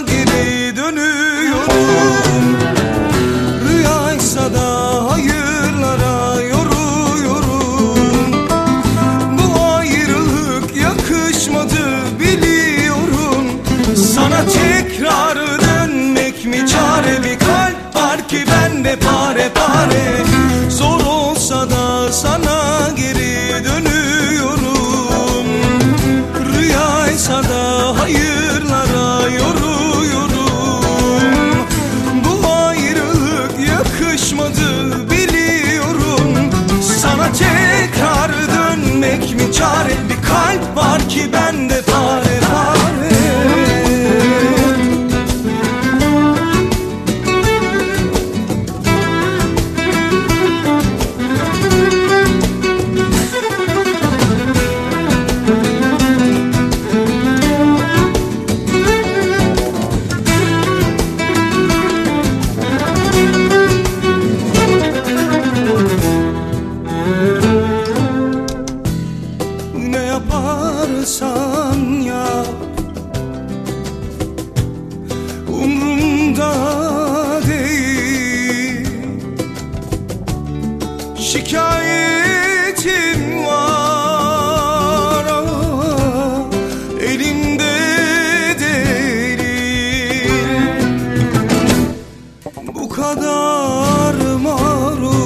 geri dönüyorum. Rüyaysa da hayırlara yoruyorum. Bu ayrılık yakışmadı biliyorum. Sana tekrar dönmek mi çare, bir kalp var ki bende pare pare. Zor olsa da sana geri dönüyorum. Rüyaysa da hayırlara yoruyorum. Bu ayrılık yakışmadı biliyorum. Sana tekrar dönmek mi çare, bir kalp var ki bende pare pare. Ne yaparsan yap, umrumda değil. Şikayetim var ama elimde değil. Bu kadar mağrur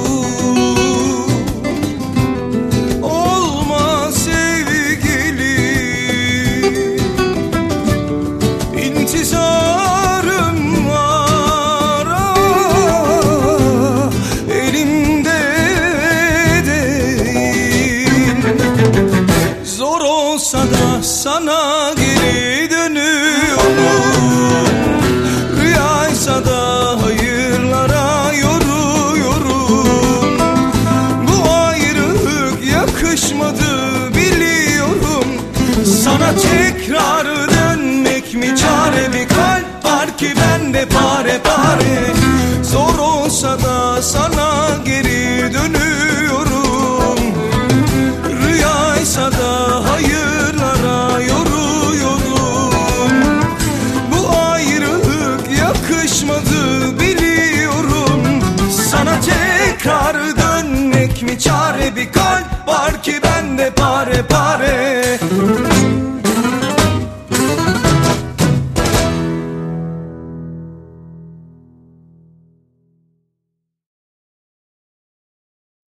olma sevgilim. İntizarım var ama elimde değil. Zor olsa da sana geri dönüyorum. Rüyaysa da hayırlara yoruyorum. Bu ayrılık yakışmadı biliyorum. Sana tekrar dönmek mi çare, bir kalp var ki bende pare pare. Zor olsa da sana geri dönüyorum. Rüyaysa da hayırlara yoruyorum. Bu ayrılık yakışmadı biliyorum. Sana tekrar dönmek mi çare, bir kalp var ki bende pare pare.